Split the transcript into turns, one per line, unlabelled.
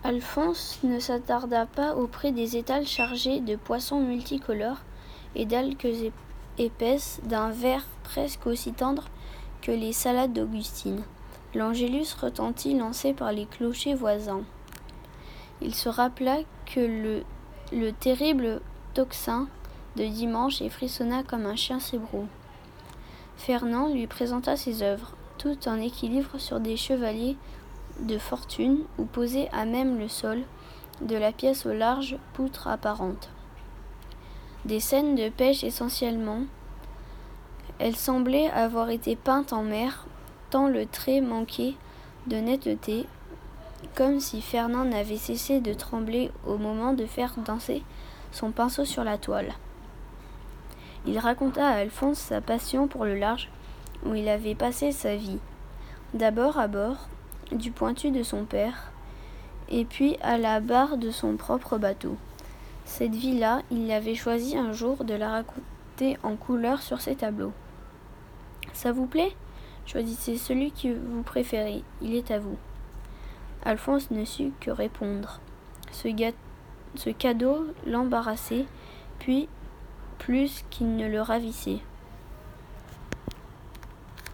Alphonse ne s'attarda pas auprès des étals chargés de poissons multicolores et d'algues épaisses d'un vert presque aussi tendre que les salades d'Augustine. L'Angélus retentit lancé par les clochers voisins. Il se rappela que le terrible tocsin de dimanche et frissonna comme un chien sébroux. Fernand lui présenta ses œuvres, toutes en équilibre sur des chevaliers de fortune ou posés à même le sol de la pièce aux larges poutres apparentes. Des scènes de pêche essentiellement. Elles semblaient avoir été peintes en mer, tant le trait manquait de netteté, comme si Fernand n'avait cessé de trembler au moment de faire danser son pinceau sur la toile. Il raconta à Alphonse sa passion pour le large, où il avait passé sa vie, d'abord à bord du pointu de son père, et puis à la barre de son propre bateau. Cette vie-là, il avait choisi un jour de la raconter en couleur sur ses tableaux. « Ça vous plaît ? Choisissez celui que vous préférez, il est à vous. » Alphonse ne sut que répondre. Ce cadeau l'embarrassait, puis plus qu'il ne le ravissait.